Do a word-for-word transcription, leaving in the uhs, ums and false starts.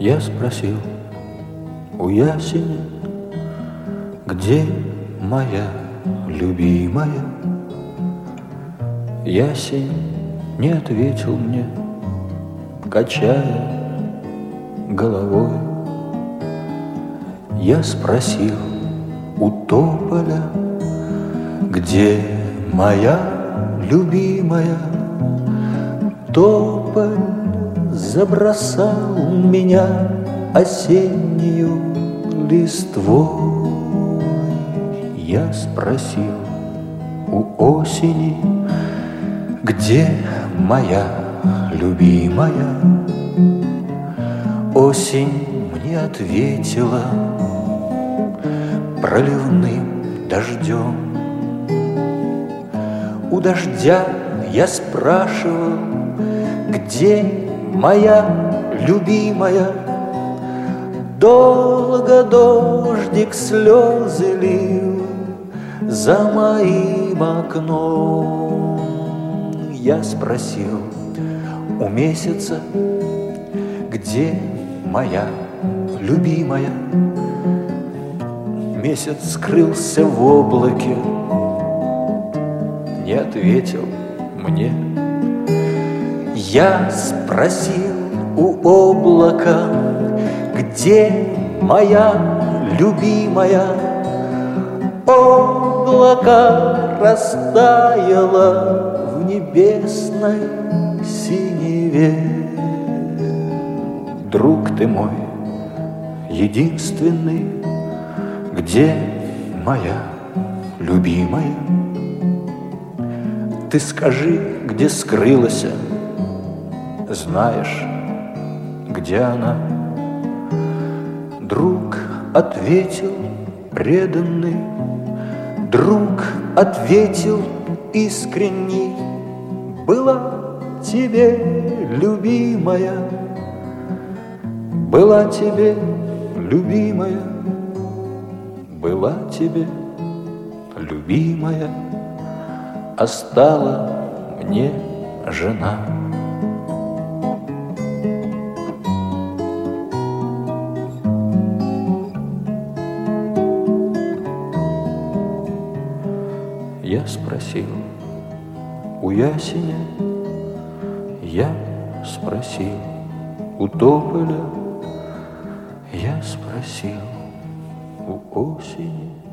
Я спросил у ясеня, где моя любимая? Ясень не ответил мне, качая головой. Я спросил у тополя, где моя любимая? Тополь забросал меня осеннюю листвой. Я спросил у осени, где моя любимая? Осень мне ответила проливным дождем. У дождя я спрашивал, где моя любимая? Долго дождик слезы лил за моим окном. Я спросил у месяца, где моя любимая? Месяц скрылся в облаке, не ответил мне. Я спросил у облака, где моя любимая? Облако растаяло в небесной синеве. Друг ты мой единственный, где моя любимая? Ты скажи, где скрылась, знаешь, где она? Друг ответил преданный, друг ответил искренний: была тебе любимая, была тебе любимая, была тебе любимая, а стала мне жена. Я спросил у ясеня, я спросил у тополя, я спросил у осени.